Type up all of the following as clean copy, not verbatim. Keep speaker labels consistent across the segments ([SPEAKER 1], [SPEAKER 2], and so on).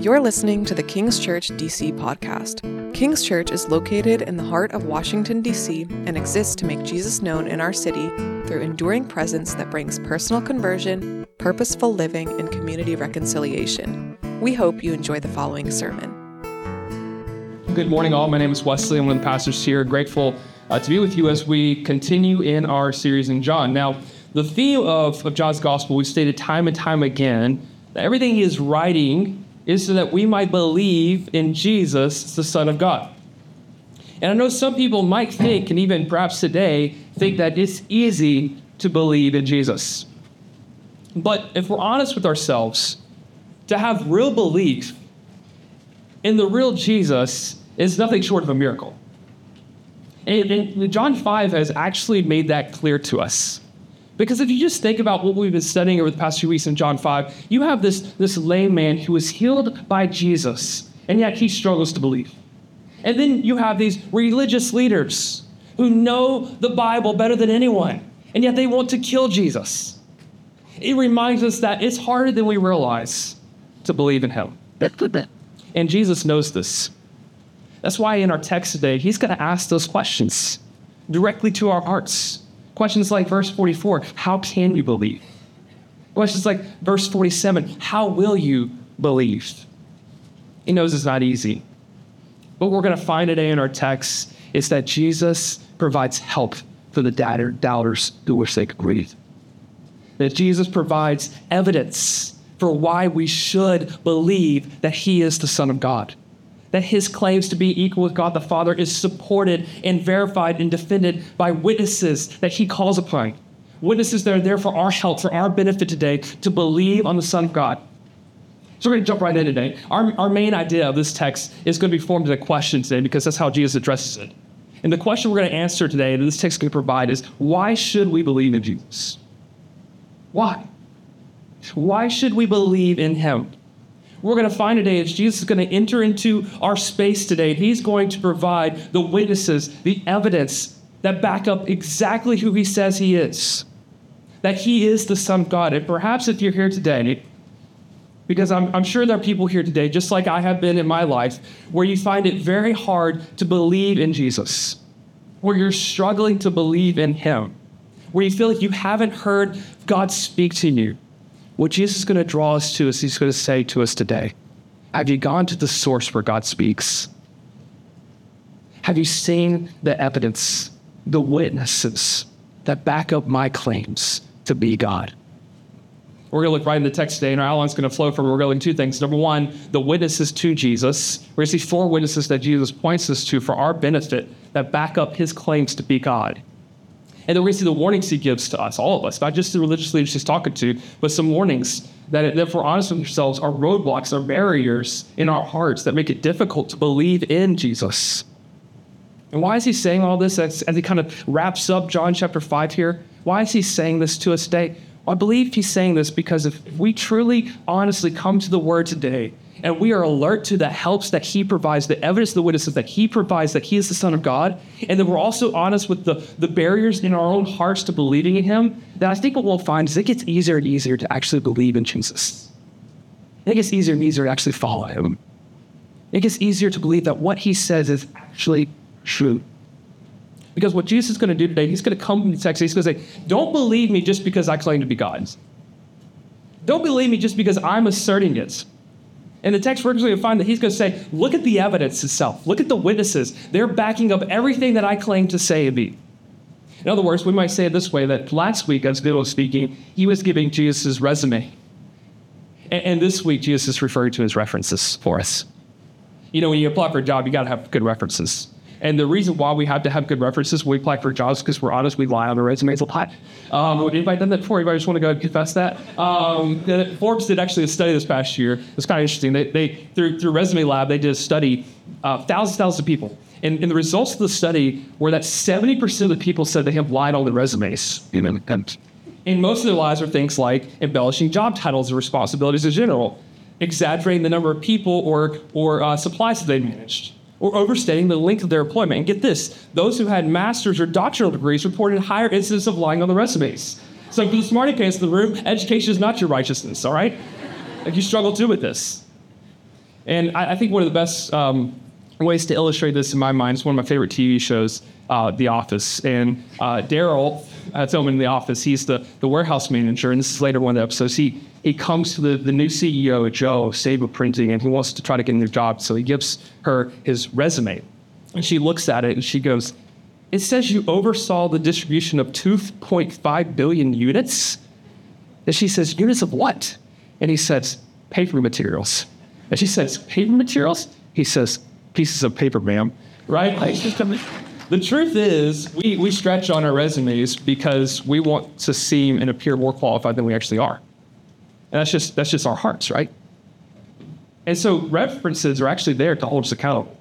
[SPEAKER 1] You're listening to the King's Church DC podcast. King's Church is located in the heart of Washington, D.C., and exists to make Jesus known in our city through enduring presence that brings personal conversion, purposeful living, and community reconciliation. We hope you enjoy the following sermon.
[SPEAKER 2] Good morning, all. My name is Wesley. I'm one of the pastors here. Grateful to be with you as we continue in our series in John. Now, the theme of John's gospel, we've stated time and time again, that everything he is writing is so that we might believe in Jesus, the Son of God. And I know some people might think, and even perhaps today, think that it's easy to believe in Jesus. But if we're honest with ourselves, to have real belief in the real Jesus is nothing short of a miracle. And John 5 has actually made that clear to us. Because if you just think about what we've been studying over the past few weeks in John 5, you have this lame man who was healed by Jesus, and yet he struggles to believe. And then you have these religious leaders who know the Bible better than anyone, and yet they want to kill Jesus. It reminds us that it's harder than we realize to believe in him. And Jesus knows this. That's why in our text today, he's going to ask those questions directly to our hearts. Questions like verse 44, how can you believe? Questions like verse 47, how will you believe? He knows it's not easy. But what we're going to find today in our text is that Jesus provides help for the doubters who wish they could believe. That Jesus provides evidence for why we should believe that he is the Son of God. That his claims to be equal with God the Father is supported and verified and defended by witnesses that he calls upon. Witnesses that are there for our help, for our benefit today, to believe on the Son of God. So we're going to jump right in today. Our main idea of this text is going to be formed in a question today because that's how Jesus addresses it. And the question we're going to answer today that this text can provide is, why should we believe in Jesus? Why? Why should we believe in him? We're going to find today is Jesus is going to enter into our space today. He's going to provide the witnesses, the evidence that back up exactly who he says he is. That he is the Son of God. And perhaps if you're here today, because I'm sure there are people here today, just like I have been in my life, where you find it very hard to believe in Jesus. Where you're struggling to believe in him. Where you feel like you haven't heard God speak to you. What Jesus is going to draw us to is he's going to say to us today, have you gone to the source where God speaks? Have you seen the evidence, the witnesses that back up my claims to be God? We're going to look right in the text today, and our outline's going to flow from, we're going to do two things. Number one, the witnesses to Jesus. We're going to see four witnesses that Jesus points us to for our benefit that back up his claims to be God. And then we're going to see the warnings he gives to us, all of us, not just the religious leaders he's talking to, but some warnings that if we're honest with ourselves, are roadblocks, are barriers in our hearts that make it difficult to believe in Jesus. And why is he saying all this as he kind of wraps up John chapter 5 here? Why is he saying this to us today? Well, I believe he's saying this because if we truly, honestly come to the word today, and we are alert to the helps that he provides, the evidence, the witnesses that he provides, that he is the Son of God, and then we're also honest with the barriers in our own hearts to believing in him, then I think what we'll find is it gets easier and easier to actually believe in Jesus. It gets easier and easier to actually follow him. It gets easier to believe that what he says is actually true. Because what Jesus is going to do today, he's going to come from the text, he's going to say, don't believe me just because I claim to be God. Don't believe me just because I'm asserting it. In the text, we're going to find that he's going to say, look at the evidence itself. Look at the witnesses. They're backing up everything that I claim to say and be. In other words, we might say it this way, that last week, as Bill was speaking, he was giving Jesus' resume. And this week, Jesus is referring to his references for us. You know, when you apply for a job, you got to have good references. And the reason why we have to have good references when we apply for jobs, because we're honest, we lie on the resumes a lot. Anybody done that before? Anybody just want to go and confess that? Forbes did actually a study this past year. It's kind of interesting. They through Resume Lab, they did a study, thousands of people. And the results of the study were that 70% of the people said they have lied on their resumes. And most of their lies are things like embellishing job titles and responsibilities in general, exaggerating the number of people or supplies that they managed, or overstating the length of their employment. And get this, those who had master's or doctoral degrees reported higher incidence of lying on the resumes. So for the smarty pants in the room, education is not your righteousness, all right? Like you struggle too with this. And I think one of the best ways to illustrate this in my mind is one of my favorite TV shows, The Office. And Daryl, Tillman in The Office, he's the warehouse manager, and this is later one of the episodes. He comes to the new CEO, Joe, Saba Printing, and he wants to try to get a new job. So he gives her his resume. And she looks at it and she goes, "It says you oversaw the distribution of 2.5 billion units?" And she says, "Units of what?" And he says, "Paper materials." And she says, "Paper materials?" He says, "Pieces of paper, ma'am." Right? Like, the truth is, we stretch on our resumes because we want to seem and appear more qualified than we actually are. And that's just our hearts, right? And so references are actually there to hold us accountable.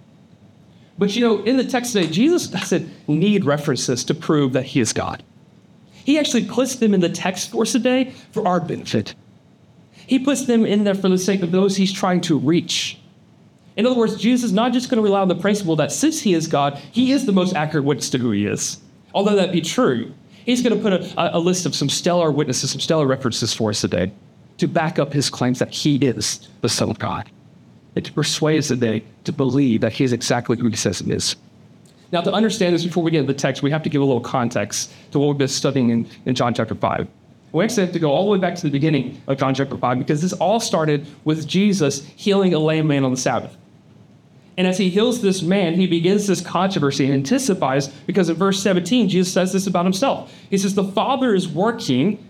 [SPEAKER 2] But in the text today, Jesus doesn't need references to prove that he is God. He actually puts them in the text for us today for our benefit. He puts them in there for the sake of those he's trying to reach. In other words, Jesus is not just going to rely on the principle that since he is God, he is the most accurate witness to who he is. Although that be true, he's going to put a list of some stellar witnesses, some stellar references for us today to back up his claims that he is the Son of God, and to persuade us today to believe that he is exactly who he says he is. Now, to understand this before we get into the text, we have to give a little context to what we've been studying in John chapter 5. We actually have to go all the way back to the beginning of John chapter 5 because this all started with Jesus healing a lame man on the Sabbath. And as he heals this man, he begins this controversy and intensifies because in verse 17, Jesus says this about himself. He says, "The Father is working,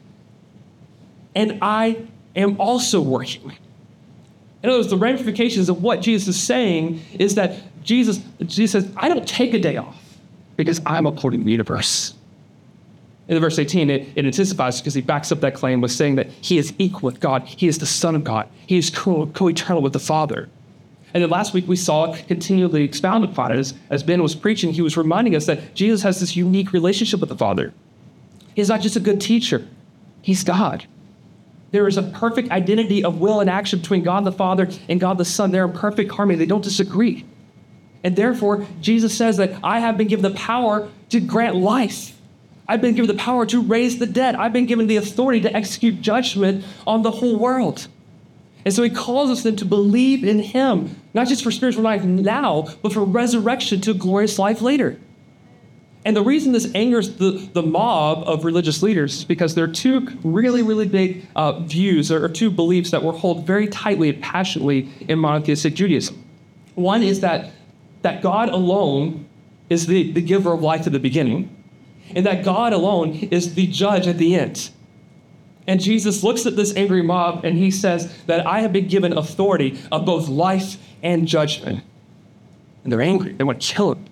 [SPEAKER 2] and I am also working." In other words, the ramifications of what Jesus is saying is that Jesus says, "I don't take a day off because I'm upholding the universe." In verse 18, it intensifies because he backs up that claim with saying that he is equal with God. He is the Son of God. He is co-eternal with the Father. And then last week we saw it continually expounded upon it. As Ben was preaching, he was reminding us that Jesus has this unique relationship with the Father. He's not just a good teacher. He's God. There is a perfect identity of will and action between God the Father and God the Son. They're in perfect harmony. They don't disagree. And therefore, Jesus says that I have been given the power to grant life. I've been given the power to raise the dead. I've been given the authority to execute judgment on the whole world. And so he calls us then to believe in him, not just for spiritual life now, but for resurrection to a glorious life later. And the reason this angers the mob of religious leaders is because there are two really, really big views or two beliefs that were held very tightly and passionately in monotheistic Judaism. One is that God alone is the giver of life at the beginning, and that God alone is the judge at the end. And Jesus looks at this angry mob and he says that I have been given authority of both life and judgment. And they're angry. They want to kill him.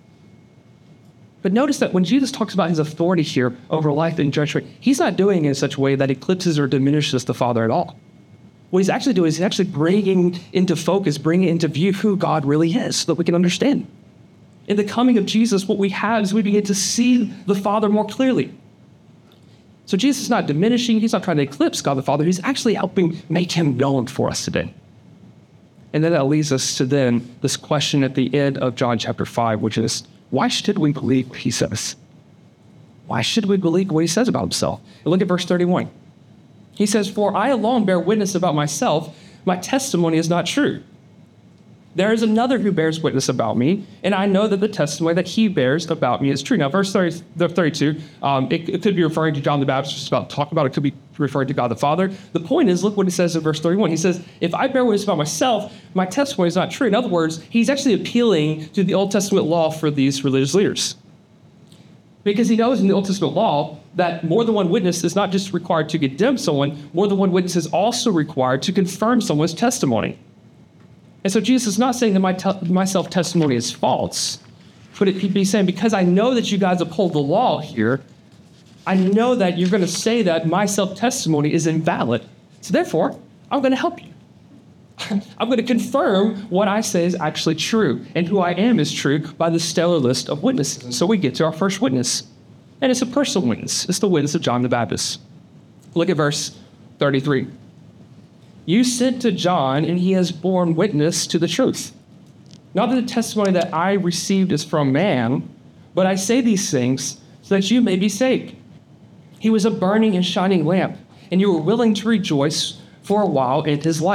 [SPEAKER 2] But notice that when Jesus talks about his authority here over life and judgment, he's not doing it in such a way that eclipses or diminishes the Father at all. What he's actually doing is he's actually bringing into focus, bringing into view who God really is so that we can understand. In the coming of Jesus, what we have is we begin to see the Father more clearly. So Jesus is not diminishing. He's not trying to eclipse God the Father. He's actually helping make him known for us today. And then that leads us to then this question at the end of John chapter 5, which is, why should we believe what he says? Why should we believe what he says about himself? And look at verse 31. He says, "For I alone bear witness about myself. My testimony is not true. There is another who bears witness about me, and I know that the testimony that he bears about me is true." Now, verse 32, it could be referring to John the Baptist, just about to talk about it. It could be referring to God the Father. The point is, look what it says in verse 31. He says, "If I bear witness about myself, my testimony is not true." In other words, he's actually appealing to the Old Testament law for these religious leaders. Because he knows in the Old Testament law that more than one witness is not just required to condemn someone, more than one witness is also required to confirm someone's testimony. And so Jesus is not saying that my self-testimony is false, but he'd be saying, because I know that you guys uphold the law here, I know that you're going to say that my self-testimony is invalid. So therefore, I'm going to help you. I'm going to confirm what I say is actually true, and who I am is true by the stellar list of witnesses. And so we get to our first witness, and it's a personal witness. It's the witness of John the Baptist. Look at verse 33. "You sent to John, and he has borne witness to the truth. Not that the testimony that I received is from man, but I say these things so that you may be saved. He was a burning and shining lamp, and you were willing to rejoice for a while in his light.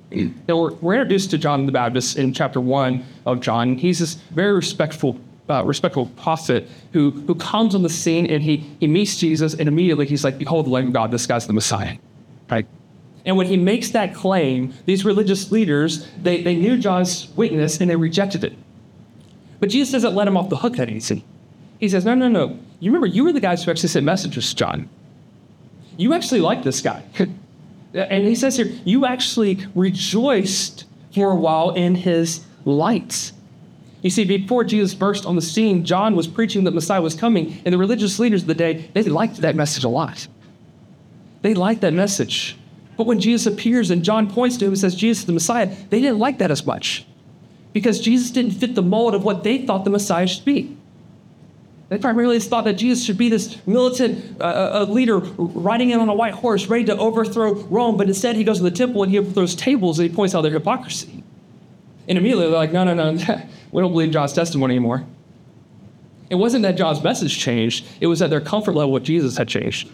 [SPEAKER 2] Now, we're introduced to John the Baptist in chapter 1 of John. He's this very respectful prophet who comes on the scene, and he meets Jesus, and immediately he's like, behold the Lamb of God, this guy's the Messiah, right? And when he makes that claim, these religious leaders, they knew John's witness, and they rejected it. But Jesus doesn't let him off the hook that easy. He says, no. You remember, you were the guys who actually sent messages to John. You actually like this guy. And he says here, you actually rejoiced for a while in his light. You see, before Jesus burst on the scene, John was preaching that Messiah was coming, and the religious leaders of the day, they liked that message a lot. They liked that message. But when Jesus appears and John points to him and says, Jesus is the Messiah, they didn't like that as much because Jesus didn't fit the mold of what they thought the Messiah should be. They primarily thought that Jesus should be this militant leader riding in on a white horse, ready to overthrow Rome, but instead he goes to the temple and he overthrows tables and he points out their hypocrisy. And immediately they're like, no, we don't believe John's testimony anymore. It wasn't that John's message changed, it was that their comfort level with Jesus had changed.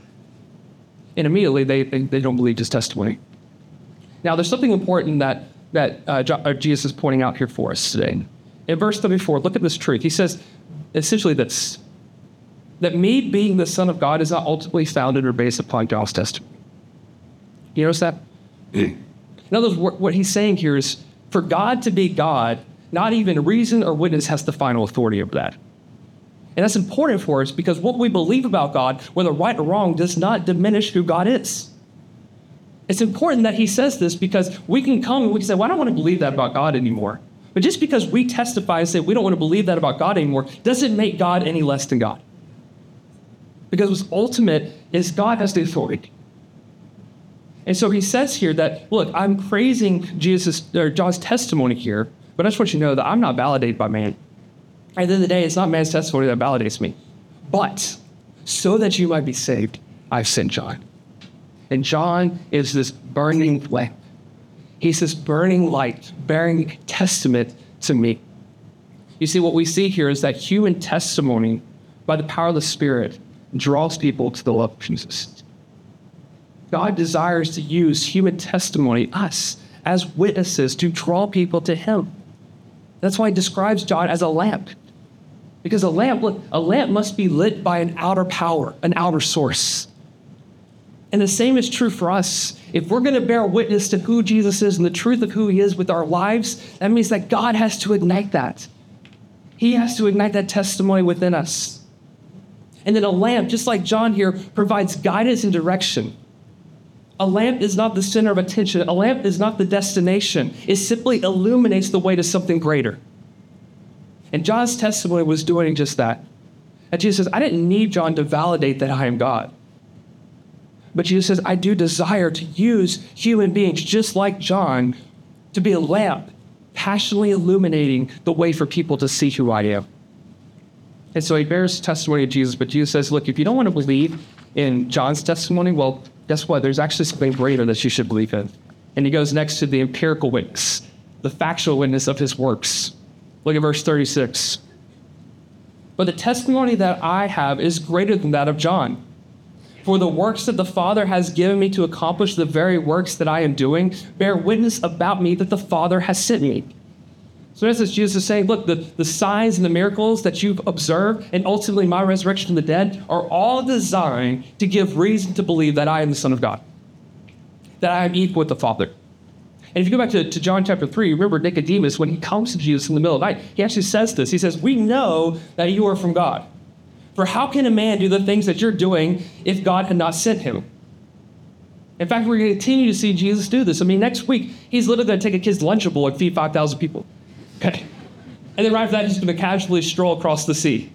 [SPEAKER 2] And immediately they don't believe his testimony. Now there's something important that Jesus is pointing out here for us today. In verse 34, look at this truth. He says essentially this, that me being the Son of God is not ultimately founded or based upon John's testimony. You notice that? In other words, what he's saying here is for God to be God, not even reason or witness has the final authority over that. And that's important for us because what we believe about God, whether right or wrong, does not diminish who God is. It's important that he says this because we can come and we can say, well, I don't want to believe that about God anymore. But just because we testify and say we don't want to believe that about God anymore doesn't make God any less than God. Because what's ultimate is God has the authority. And so he says here that, look, I'm praising John's testimony here, but I just want you to know that I'm not validated by man. At the end of the day, it's not man's testimony that validates me. But so that you might be saved, I've sent John. And John is this burning lamp. He's this burning light, bearing testament to me. You see, what we see here is that human testimony, by the power of the Spirit, draws people to the love of Jesus. God desires to use human testimony, us, as witnesses to draw people to him. That's why he describes John as a lamp. Because a lamp must be lit by an outer power, an outer source. And the same is true for us. If we're going to bear witness to who Jesus is and the truth of who he is with our lives, that means that God has to ignite that. He has to ignite that testimony within us. And then a lamp, just like John here, provides guidance and direction. A lamp is not the center of attention. A lamp is not the destination. It simply illuminates the way to something greater. And John's testimony was doing just that. And Jesus says, I didn't need John to validate that I am God. But Jesus says, I do desire to use human beings just like John to be a lamp, passionately illuminating the way for people to see who I am. And so he bears testimony of Jesus, but Jesus says, look, if you don't want to believe in John's testimony, well, guess what? There's actually something greater that you should believe in. And he goes next to the empirical witness, the factual witness of his works. Look at verse 36. But the testimony that I have is greater than that of John. For the works that the Father has given me to accomplish, the very works that I am doing, bear witness about me that the Father has sent me. So as Jesus is saying, look, the signs and the miracles that you've observed, and ultimately my resurrection from the dead, are all designed to give reason to believe that I am the Son of God, that I am equal with the Father. And if you go back to John chapter 3, remember Nicodemus, when he comes to Jesus in the middle of the night, he actually says this. He says, we know that you are from God. For how can a man do the things that you're doing if God had not sent him? In fact, we're going to continue to see Jesus do this. I mean, next week, he's literally going to take a kid's Lunchable and feed 5,000 people. Okay. And then right after that, he's going to casually stroll across the sea.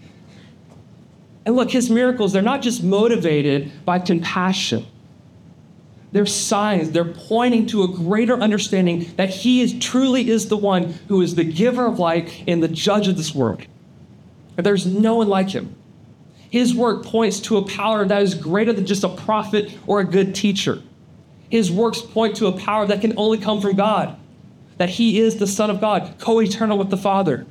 [SPEAKER 2] And look, his miracles, they're not just motivated by compassion. They're signs. They're pointing to a greater understanding that he truly is the one who is the giver of life and the judge of this world. And there's no one like him. His work points to a power that is greater than just a prophet or a good teacher. His works point to a power that can only come from God, that he is the Son of God, co-eternal with the Father.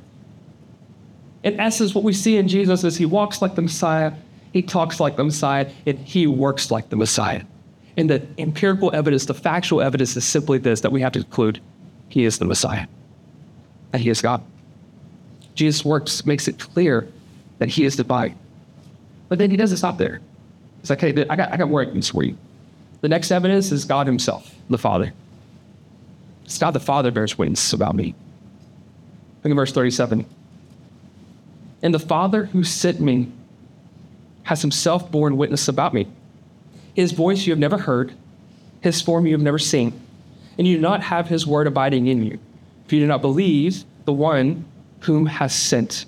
[SPEAKER 2] In essence, what we see in Jesus is he walks like the Messiah, he talks like the Messiah, and he works like the Messiah. And the empirical evidence, the factual evidence is simply this, that we have to conclude he is the Messiah, that he is God. Jesus' works makes it clear that he is divine. But then he doesn't stop there. It's like, hey, I got more evidence for you. The next evidence is God himself, the Father. It's God the Father bears witness about me. Look at verse 37. And the Father who sent me has himself borne witness about me. His voice you have never heard, his form you have never seen, and you do not have his word abiding in you, if you do not believe the one whom he has sent.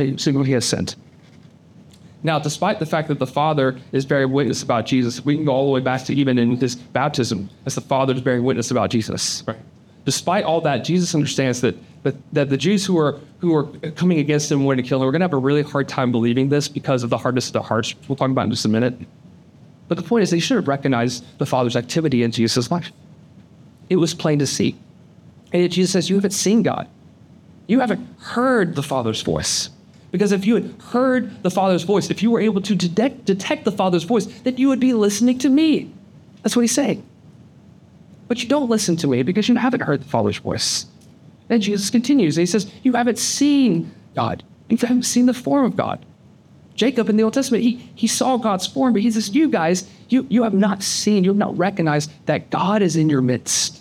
[SPEAKER 2] Now, despite the fact that the Father is bearing witness about Jesus, we can go all the way back to even in his baptism, as the Father is bearing witness about Jesus. Right? Despite all that, Jesus understands that the Jews who are coming against him and wanting to kill him, we're going to have a really hard time believing this because of the hardness of the hearts. We'll talk about it in just a minute. But the point is, they should have recognized the Father's activity in Jesus' life. It was plain to see. And yet Jesus says, you haven't seen God. You haven't heard the Father's voice. Because if you had heard the Father's voice, if you were able to detect the Father's voice, then you would be listening to me. That's what he's saying. But you don't listen to me because you haven't heard the Father's voice. Then Jesus continues. He says, you haven't seen God. You haven't seen the form of God. Jacob in the Old Testament, he saw God's form, but he says, you guys, you have not seen, you have not recognized that God is in your midst.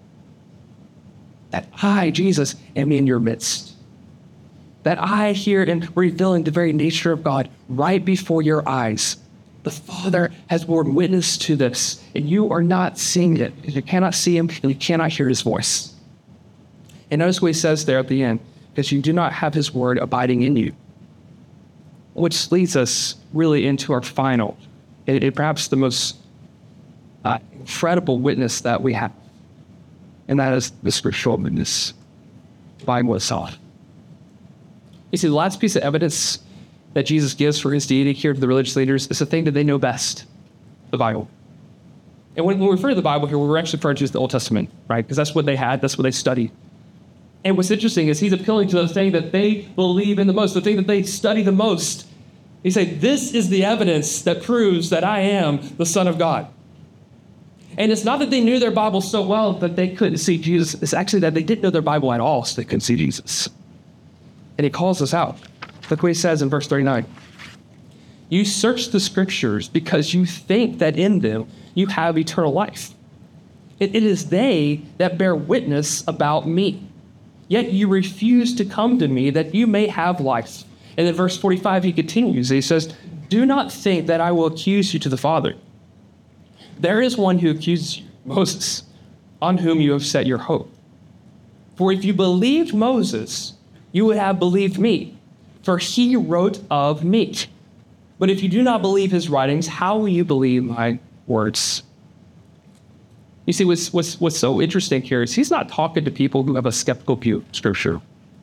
[SPEAKER 2] That I, Jesus, am in your midst. That I here am revealing the very nature of God right before your eyes. The Father has borne witness to this, and you are not seeing it. You cannot see him, and you cannot hear his voice. And notice what he says there at the end, because you do not have his word abiding in you. Which leads us really into our final, and perhaps the most incredible witness that we have. And that is the scriptural witness, Bible itself. You see, the last piece of evidence that Jesus gives for his deity here to the religious leaders is the thing that they know best, the Bible. And when we refer to the Bible here, we're actually referring to the Old Testament, right? Because that's what they had, that's what they studied. And what's interesting is he's appealing to the thing that they believe in the most, the thing that they study the most. He said, this is the evidence that proves that I am the Son of God. And it's not that they knew their Bible so well that they couldn't see Jesus. It's actually that they didn't know their Bible at all, so they couldn't see Jesus. And he calls us out. Look what he says in verse 39. You search the scriptures because you think that in them you have eternal life. It is they that bear witness about me. Yet you refuse to come to me that you may have life. And in verse 45, he continues. He says, do not think that I will accuse you to the Father. There is one who accuses you, Moses, on whom you have set your hope. For if you believed Moses, you would have believed me, for he wrote of me. But if you do not believe his writings, how will you believe my words? You see, what's so interesting here is he's not talking to people who have a skeptical view of Scripture.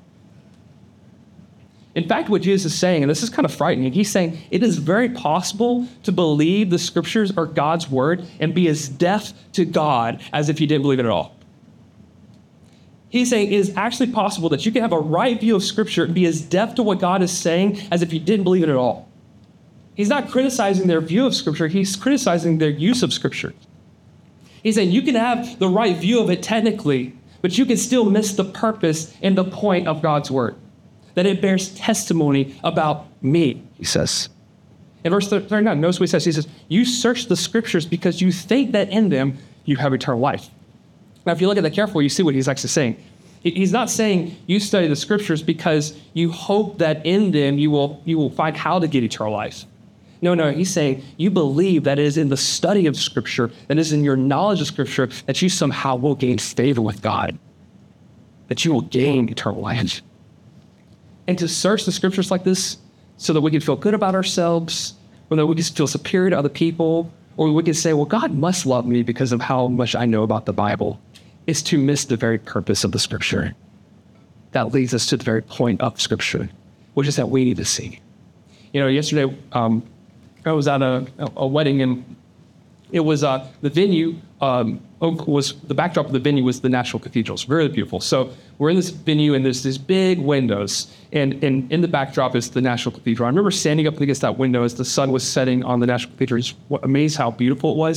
[SPEAKER 2] In fact, what Jesus is saying, and this is kind of frightening, he's saying it is very possible to believe the Scriptures are God's word and be as deaf to God as if you didn't believe it at all. He's saying it is actually possible that you can have a right view of Scripture and be as deaf to what God is saying as if you didn't believe it at all. He's not criticizing their view of Scripture, he's criticizing their use of Scripture. He's saying you can have the right view of it technically, but you can still miss the purpose and the point of God's word. That it bears testimony about me, he says. In verse 39, notice what he says. He says, you search the scriptures because you think that in them you have eternal life. Now, if you look at that carefully, you see what he's actually saying. He's not saying you study the scriptures because you hope that in them you will find how to get eternal life. No, he's saying you believe that it is in the study of Scripture, that is in your knowledge of Scripture, that you somehow will gain favor with God, that you will gain eternal life. And to search the Scriptures like this so that we can feel good about ourselves, or that we can feel superior to other people, or we can say, well, God must love me because of how much I know about the Bible, is to miss the very purpose of the Scripture. That leads us to the very point of Scripture, which is that we need to see. You know, yesterday, I was at a wedding, and it was the venue was the backdrop of the venue was the National Cathedral. It's very beautiful. So we're in this venue, and there's these big windows, and in the backdrop is the National Cathedral. I remember standing up against that window as the sun was setting on the National Cathedral. Just amazed how beautiful it was.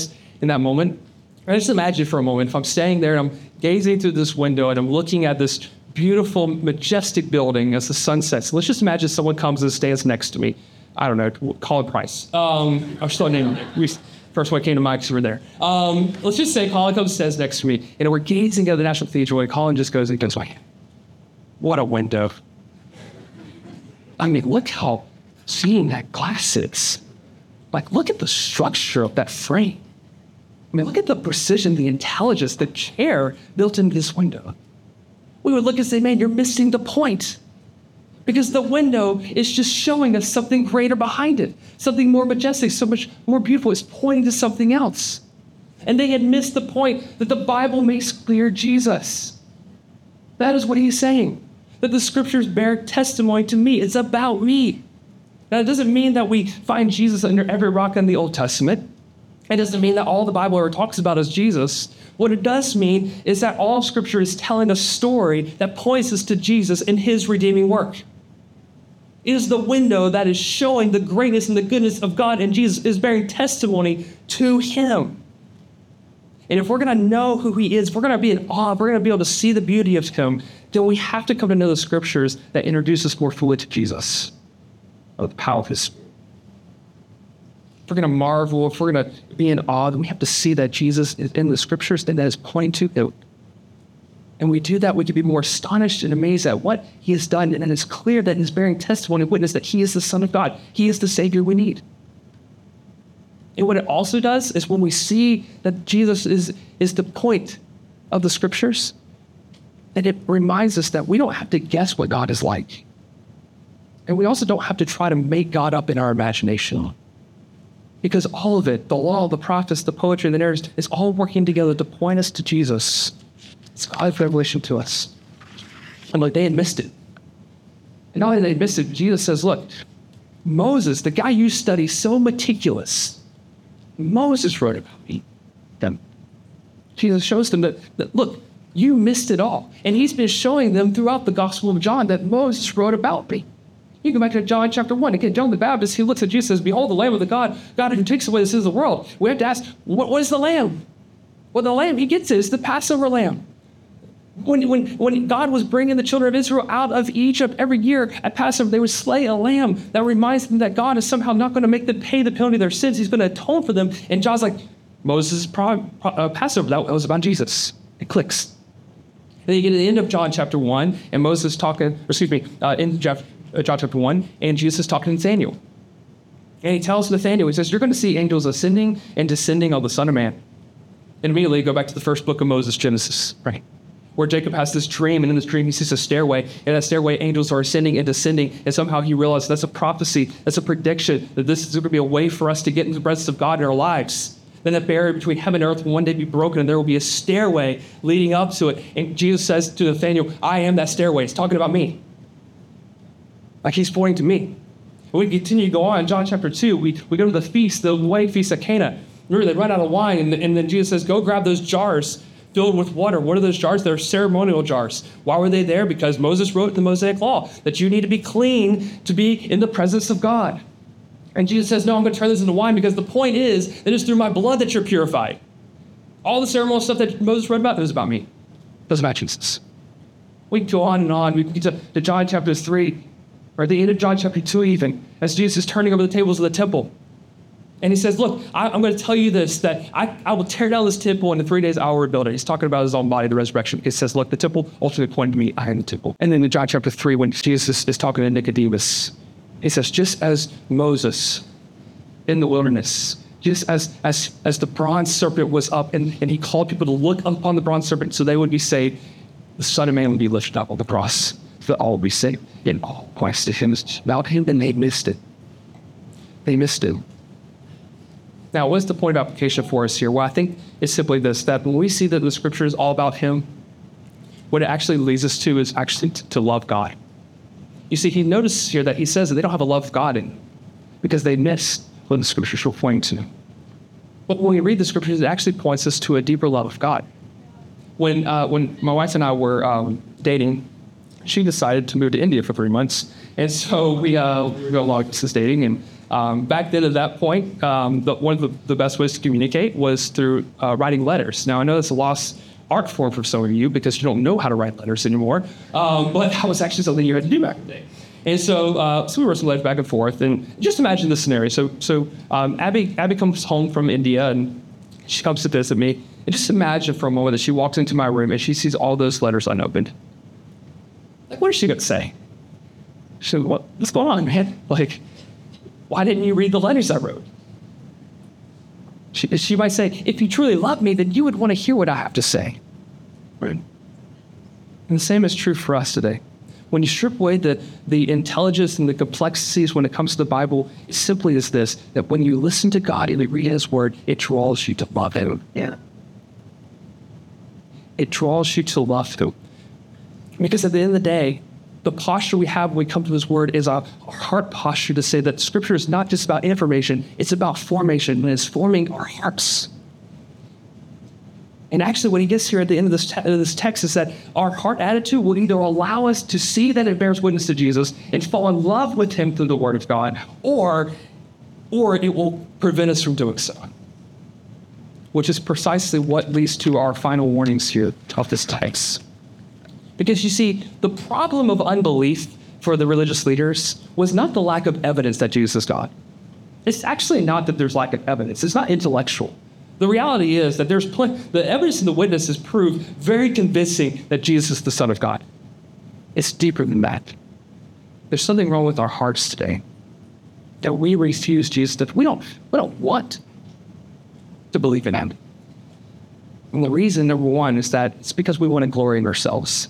[SPEAKER 2] in that moment. And just imagine for a moment, if I'm staying there and I'm gazing through this window and I'm looking at this beautiful, majestic building as the sun sets. Let's just imagine someone comes and stands next to me. I don't know, Colin Price. I'm still naming it. First one came to mind because we're there. Let's just say Colin comes and stands next to me, and we're gazing at the National Cathedral, and Colin just goes like, what a window. I mean, look how seeing that glass is. Like, look at the structure of that frame. I mean, look at the precision, the intelligence, the care built into this window. We would look and say, man, you're missing the point. Because the window is just showing us something greater behind it, something more majestic, so much more beautiful. It's pointing to something else. And they had missed the point that the Bible makes clear Jesus. That is what he's saying, that the scriptures bear testimony to me. It's about me. Now, it doesn't mean that we find Jesus under every rock in the Old Testament. It doesn't mean that all the Bible ever talks about is Jesus. What it does mean is that all Scripture is telling a story that points us to Jesus and his redeeming work. It is the window that is showing the greatness and the goodness of God, and Jesus is bearing testimony to him. And if we're going to know who he is, if we're going to be in awe, if we're going to be able to see the beauty of him, then we have to come to know the Scriptures that introduce us more fully to Jesus, of the power of his Spirit. If we're going to marvel, if we're going to be in awe, then we have to see that Jesus is in the Scriptures and that is pointing to him. And we do that, we can be more astonished and amazed at what he has done. And it's clear that he's bearing testimony and witness that he is the Son of God. He is the Savior we need. And what it also does is when we see that Jesus is the point of the Scriptures, that it reminds us that we don't have to guess what God is like. And we also don't have to try to make God up in our imagination. Because all of it, the law, the prophets, the poetry, the narratives, is all working together to point us to Jesus. It's God's revelation to us. And look, they had missed it. And not only they missed it, Jesus says, look, Moses, the guy you study so meticulous, Moses wrote about me. Them. Jesus shows them that, look, you missed it all. And he's been showing them throughout the Gospel of John that Moses wrote about me. You go back to John chapter 1. Again, John the Baptist, he looks at Jesus and says, behold, the Lamb of the God who takes away the sins of the world. We have to ask, what is the Lamb? Well, the Lamb, he gets it. It's the Passover Lamb. When God was bringing the children of Israel out of Egypt every year at Passover, they would slay a lamb that reminds them that God is somehow not going to make them pay the penalty of their sins. He's going to atone for them. And John's like, Moses' Passover, that was about Jesus. It clicks. Then you get to the end of John chapter 1, and Moses talking, in John chapter 1, and Jesus is talking to Nathanael. And he tells Nathanael, he says, you're going to see angels ascending and descending on the Son of Man. And immediately go back to the first book of Moses, Genesis, right? Where Jacob has this dream, and in this dream he sees a stairway, and that stairway angels are ascending and descending, and somehow he realizes that's a prophecy, that's a prediction, that this is going to be a way for us to get into the presence of God in our lives. Then that barrier between heaven and earth will one day be broken, and there will be a stairway leading up to it. And Jesus says to Nathanael, I am that stairway. He's talking about me. Like he's pointing to me. We continue to go on. John chapter 2, we go to the feast, the wedding feast at Cana. Remember, they run out of wine, and then Jesus says, go grab those jars filled with water. What are those jars? They're ceremonial jars. Why were they there? Because Moses wrote the Mosaic Law that you need to be clean to be in the presence of God. And Jesus says, no, I'm going to turn this into wine because the point is that it's through my blood that you're purified. All the ceremonial stuff that Moses wrote about, it was about me. It was about Jesus. We can go on and on. We can get to John chapter 3, or at the end of John chapter 2 even, as Jesus is turning over the tables of the temple. And he says, look, I'm going to tell you this, that I will tear down this temple, and in 3 days I will rebuild it. He's talking about his own body, the resurrection. He says, look, the temple ultimately pointed to me. I am the temple. And then in John chapter 3, when Jesus is talking to Nicodemus, he says, just as Moses in the wilderness, just as the bronze serpent was up, and he called people to look upon the bronze serpent so they would be saved, the Son of Man would be lifted up on the cross so that all would be saved. And all points to him, about him, and they missed it. They missed it. Now, what's the point of application for us here? Well, I think it's simply this, that when we see that the Scripture is all about him, what it actually leads us to is actually to love God. You see, he notices here that he says that they don't have a love of God in because they missed what the Scriptures were pointing to. But when we read the Scriptures, it actually points us to a deeper love of God. When my wife and I were dating, she decided to move to India for 3 months. And so we go long distance dating, and Back then at that point, one of the best ways to communicate was through writing letters. Now, I know it's a lost art form for some of you because you don't know how to write letters anymore, but that was actually something you had to do back in the day. And so we wrote some letters back and forth, and just imagine this scenario. So Abby comes home from India, and she comes to visit me. And just imagine for a moment that she walks into my room and she sees all those letters unopened. Like, what is she going to say? She goes, what's going on, man? Like, why didn't you read the letters I wrote? She might say, if you truly love me, then you would want to hear what I have to say. Right? And the same is true for us today. When you strip away the intelligence and the complexities when it comes to the Bible, it simply is this, that when you listen to God and you read his word, it draws you to love him. Yeah. It draws you to love him. Because at the end of the day, the posture we have when we come to his word is our heart posture to say that scripture is not just about information, it's about formation, and it's forming our hearts. And actually, what he gets here at the end of this text is that our heart attitude will either allow us to see that it bears witness to Jesus and fall in love with him through the word of God, or it will prevent us from doing so, which is precisely what leads to our final warnings here of this text. Because you see, the problem of unbelief for the religious leaders was not the lack of evidence that Jesus is God. It's actually not that there's lack of evidence. It's not intellectual. The reality is that the evidence and the witnesses prove very convincing that Jesus is the Son of God. It's deeper than that. There's something wrong with our hearts today, that we refuse Jesus, that we don't want to believe in him. And the reason, number one, is that it's because we want to glory in ourselves.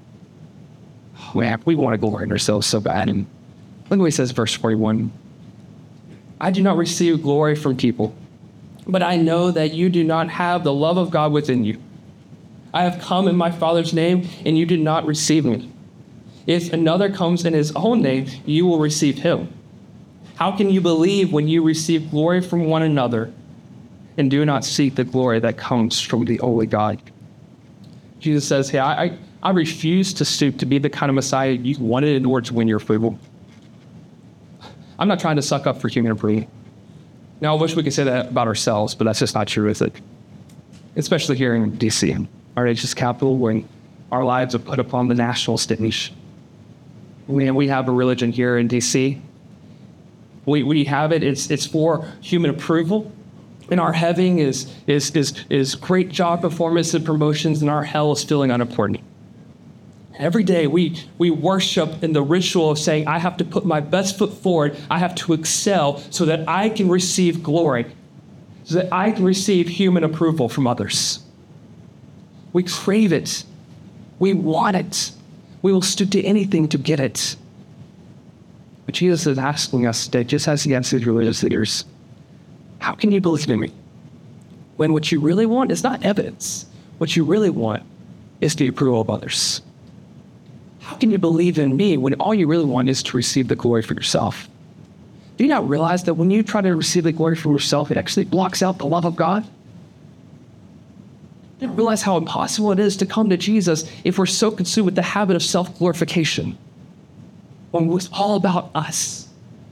[SPEAKER 2] We want to glory in ourselves so bad. And look what he says, verse 41. I do not receive glory from people, but I know that you do not have the love of God within you. I have come in my Father's name, and you did not receive me. If another comes in his own name, you will receive him. How can you believe when you receive glory from one another and do not seek the glory that comes from the only God? Jesus says, hey, I refuse to stoop to be the kind of Messiah you wanted in order to win your approval. I'm not trying to suck up for human approval. Now, I wish we could say that about ourselves, but that's just not true, is it? Especially here in D.C., our nation's capital, where our lives are put upon the national stage. We have a religion here in D.C. We have it. It's for human approval. And our heaven is great job performance and promotions, and our hell is feeling unimportant. Every day we worship in the ritual of saying, I have to put my best foot forward. I have to excel so that I can receive glory, so that I can receive human approval from others. We crave it. We want it. We will stoop to anything to get it. But Jesus is asking us today, just as he answered religious leaders, how can you believe in me when what you really want is not evidence? What you really want is the approval of others. How can you believe in me when all you really want is to receive the glory for yourself? Do you not realize that when you try to receive the glory for yourself, it actually blocks out the love of God? Do you not realize how impossible it is to come to Jesus if we're so consumed with the habit of self-glorification, when it's all about us?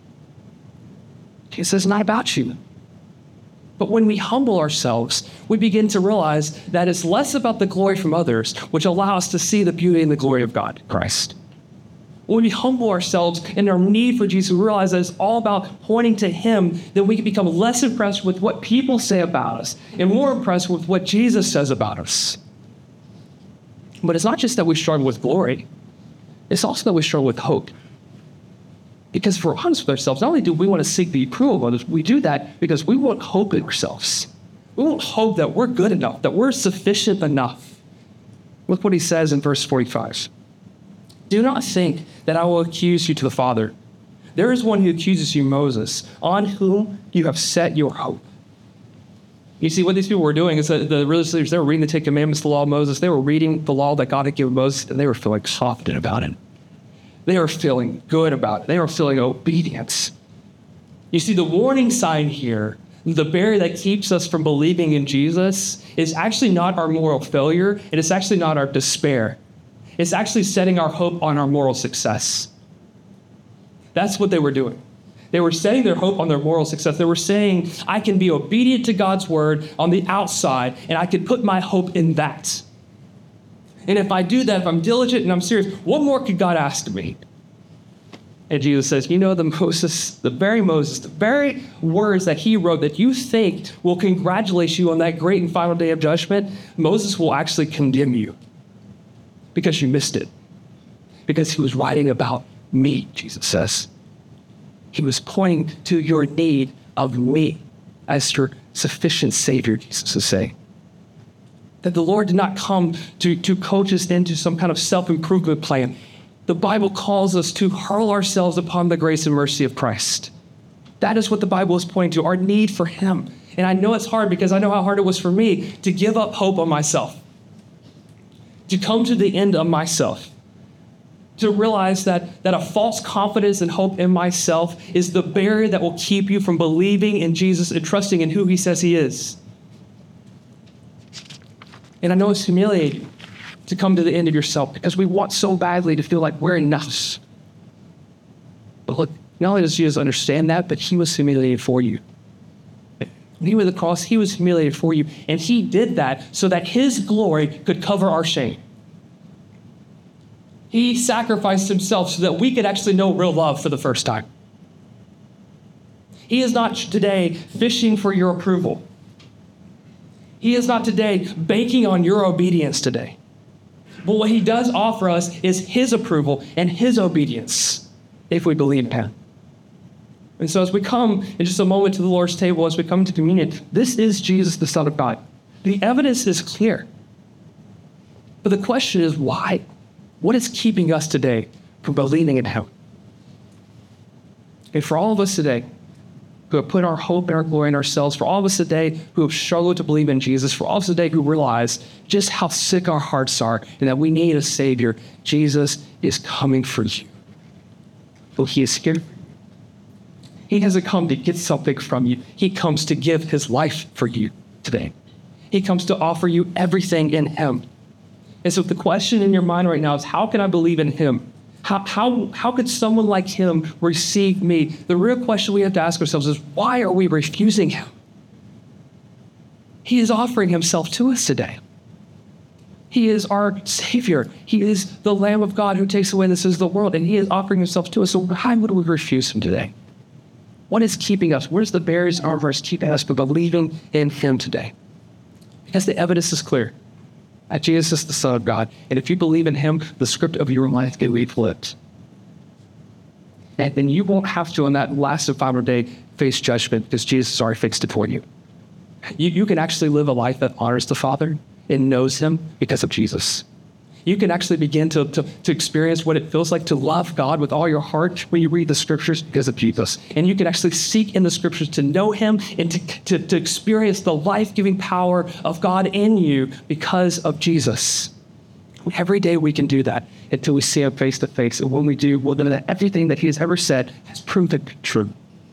[SPEAKER 2] Jesus says, it's not about you. But when we humble ourselves, we begin to realize that it's less about the glory from others, which allow us to see the beauty and the glory of God, Christ. When we humble ourselves in our need for Jesus, we realize that it's all about pointing to him, then we can become less impressed with what people say about us and more impressed with what Jesus says about us. But it's not just that we struggle with glory. It's also that we struggle with hope. Because if we're honest with ourselves, not only do we want to seek the approval of others, we do that because we want hope in ourselves. We want hope that we're good enough, that we're sufficient enough. Look what he says in verse 45. Do not think that I will accuse you to the Father. There is one who accuses you, Moses, on whom you have set your hope. You see, what these people were doing is that the religious leaders, they were reading the Ten Commandments, the law of Moses. They were reading the law that God had given Moses, and they were feeling confident about it. They are feeling good about it. They are feeling obedience. You see, the warning sign here, the barrier that keeps us from believing in Jesus, is actually not our moral failure, and it's actually not our despair. It's actually setting our hope on our moral success. That's what they were doing. They were setting their hope on their moral success. They were saying, I can be obedient to God's word on the outside, and I can put my hope in that. And if I do that, if I'm diligent and I'm serious, what more could God ask of me? And Jesus says, you know, the very words that he wrote that you think will congratulate you on that great and final day of judgment, Moses will actually condemn you because you missed it. Because he was writing about me, Jesus says. He was pointing to your need of me as your sufficient Savior, Jesus is saying. That the Lord did not come to coach us into some kind of self-improvement plan. The Bible calls us to hurl ourselves upon the grace and mercy of Christ. That is what the Bible is pointing to, our need for him. And I know it's hard because I know how hard it was for me to give up hope on myself, to come to the end of myself, to realize that a false confidence and hope in myself is the barrier that will keep you from believing in Jesus and trusting in who he says he is. And I know it's humiliating to come to the end of yourself because we want so badly to feel like we're enough. But look, not only does Jesus understand that, but he was humiliated for you. When he went to the cross, he was humiliated for you. And he did that so that his glory could cover our shame. He sacrificed himself so that we could actually know real love for the first time. He is not today fishing for your approval. He is not today banking on your obedience today. But what he does offer us is his approval and his obedience if we believe in him. And so as we come in just a moment to the Lord's table, as we come to communion, this is Jesus, the Son of God. The evidence is clear. But the question is why? What is keeping us today from believing in him? And for all of us today who have put our hope and our glory in ourselves, for all of us today who have struggled to believe in Jesus, for all of us today who realize just how sick our hearts are and that we need a Savior, Jesus is coming for you. Well, he is here. He hasn't come to get something from you. He comes to give his life for you today. He comes to offer you everything in him. And so the question in your mind right now is, how can I believe in him? How could someone like him receive me? The real question we have to ask ourselves is, why are we refusing him? He is offering himself to us today. He is our Savior. He is the Lamb of God who takes away the sins of the world, and he is offering himself to us. So why would we refuse him today? What is keeping us? Where's the barriers in our hearts keeping us from believing in him today? Because the evidence is clear. That Jesus is the Son of God. And if you believe in him, the script of your life can be flipped. And then you won't have to, on that last and final day, face judgment because Jesus has already fixed it for you. You can actually live a life that honors the Father and knows him because of Jesus. You can actually begin to experience what it feels like to love God with all your heart when you read the scriptures because of Jesus. And you can actually seek in the scriptures to know him and to experience the life-giving power of God in you because of Jesus. Every day we can do that until we see him face to face. And when we do, we'll know that everything that he has ever said has proven true.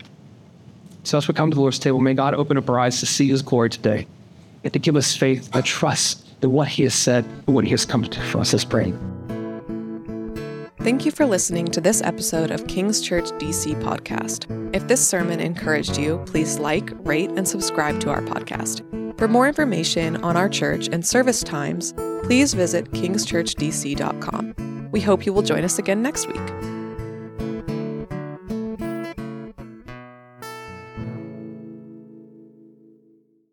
[SPEAKER 2] So as we come to the Lord's table, may God open up our eyes to see his glory today and to give us faith and trust in what he has said and what he has come to do for us. Let's pray.
[SPEAKER 1] Thank you for listening to this episode of King's Church DC podcast. If this sermon encouraged you, please like, rate, and subscribe to our podcast. For more information on our church and service times, please visit kingschurchdc.com. We hope you will join us again next week.